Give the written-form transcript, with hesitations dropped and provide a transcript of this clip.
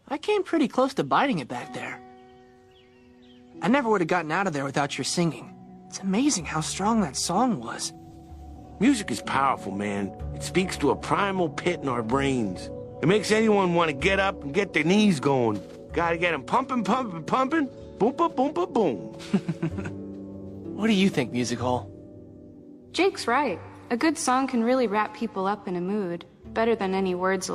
I came pretty close to biting it back there. I never would have gotten out of there without your singing. It's amazing how strong that song was. Music is powerful, man. It speaks to a primal pit in our brains. It makes anyone want to get up and get their knees going. Gotta get them pumping, pumping, pumping. Boom-ba, boom-ba, boom. What do you think, Music Hole? Jake's right. A good song can really wrap people up in a mood, better than any words